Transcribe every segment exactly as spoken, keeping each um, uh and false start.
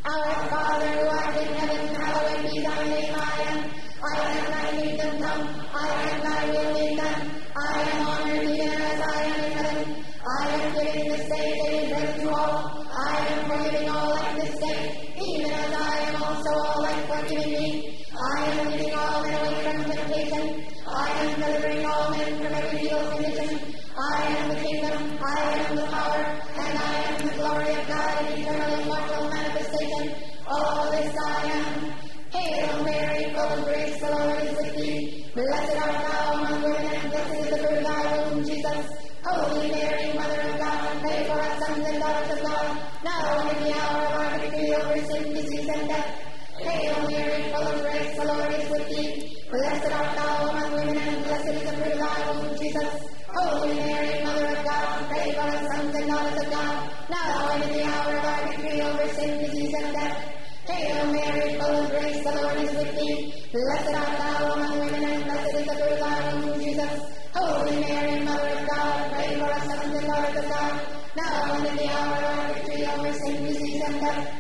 Our Father who art in heaven, hallowed be thy name. I am. I am thy kingdom come. I am thy will be done. I am on earth even as I am in heaven. I am giving this day daily bread to all. I am forgiving all like this day, even as I am also all like forgiving me. I am leading all men away from temptation. I am delivering all men from every evil condition. I am the kingdom, I am the power, and I am the glory of God in eternal immortal manifestation. All this I am. Hail Mary, full of grace, the Lord is with thee. Blessed art thou among women, and blessed is the fruit of thy womb, Jesus. Holy Mary, Mother of God, pray for us sons and daughters of God, now and in the hour of our victory over sin, disease, and death. Hail Mary, full of grace, the Lord is with thee. Blessed art thou among women, and blessed is the fruit of thy womb, Jesus. Holy Mary, Mother of God, pray for us sons and daughters of God, now and in the hour of our victory over sin, disease, and death. Hail Mary, full of grace, the Lord is with thee. Blessed art thou among women, and blessed is the fruit of thy womb, Jesus. Holy Mary, Mother of God, pray for us sons and daughters of God, now and in the hour of our victory over sin, disease, and death.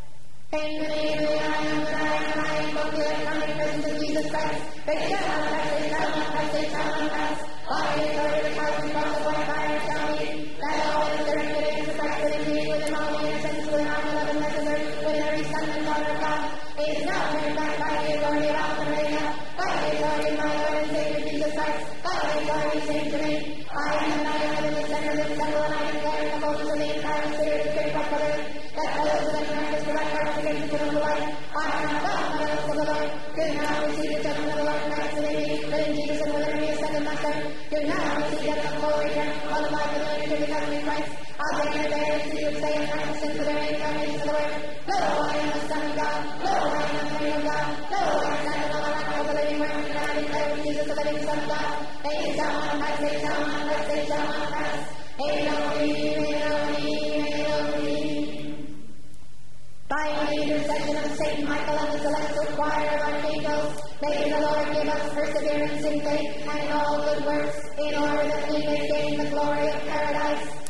In the name of the I am that I am, I invoke the electronic presence of Jesus Christ. They shall not pass, they shall not pass, they shall not pass. By the authority of the house and cross of one fire shall be. That all that is directed against Christ within me, within all the innocents, within our beloved necessary, within every son and daughter of God, is now turned back by the authority of Alpha and Omega, by the authority of my Lord and Savior Jesus Christ, by the authority saying to me, I am the I am in the center of this temple, and I declare the focus of the entire spirit of the great prophet, that fellows of the tremendous direct hearts against the kingdom of the Lord, I am well by the of the Lord, do now receive the judgment of the Lord Christ in me, but in Jesus and within me a second master, do now receive the full return, qualified for the lineage of the heavenly Christ, I'll take it there and see you say and practice for their incarnation of the word. Lo, I am the Son of God, lo, I am the Lamb of God, lo, I stand upon the rock of the living word, and I declare Jesus the living Son of God, they shall not pass, they shall not pass, they shall not pass. Elohim, Elohim, Elohim. By the intercession of Saint Michael and the celestial choir of archangels, may the Lord give us perseverance in faith and in all good works, in order that we may gain the glory of paradise.